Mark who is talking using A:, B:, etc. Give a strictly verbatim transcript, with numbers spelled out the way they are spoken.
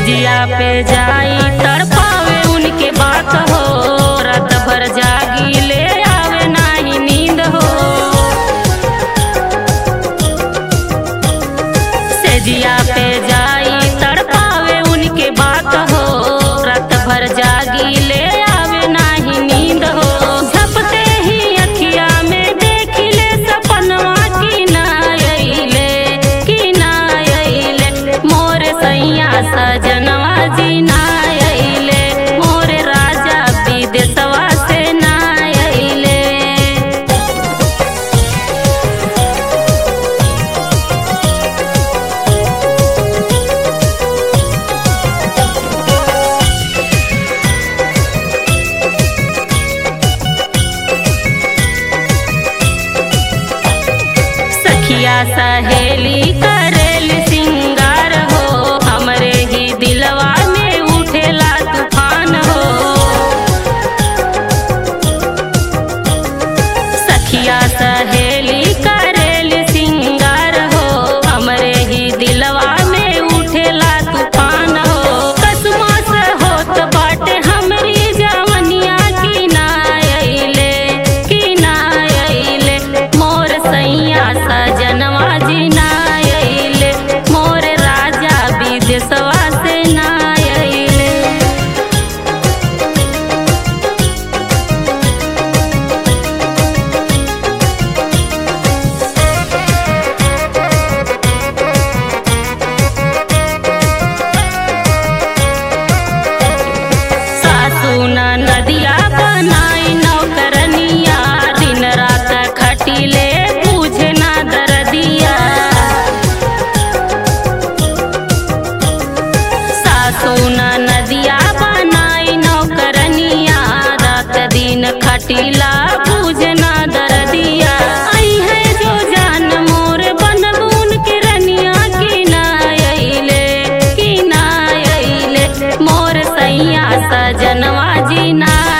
A: सेजिया पे जाई तड़पावे उनके बात हो, रात भर जागी ले आवे नाही नींद हो। सेजिया पे जाई तड़पावे उनके बात हो, रात भर जागी ले आवे नाही नींद हो। झपते ही अखिया में देख ले सपनवा की ना अइले की ना अइले, मोर सैया सजनवा जी ना अइले, मोर राजा विदेशवा से ना अइले। सखिया सहेली करेल सिंगार हो, हमरे ही दिलवा में उठेला तूफान हो। सखिया सहेली करेल सिंगार हो, हमरे ही दिलवा में उठेला तूफान हो। कसमा से होत बाटे हमरी जवनिया की ना अइले की ना अइले, मोर सैया सजनवा जी ना अइले, मोर राजा विदेशवा से ना अइले। सासू ना नदिया बनाई नौकरनिया, दिन रात खटिले पूछे ना दरदिया। सासू ना नदिया बनाई नौकरनिया, रात दिन खटिला पूछे ना दरदिया। आई है जो जान मोर बनबून के रनिया की ना अइले की ना अइले, मोर सैया सजनवा जी ना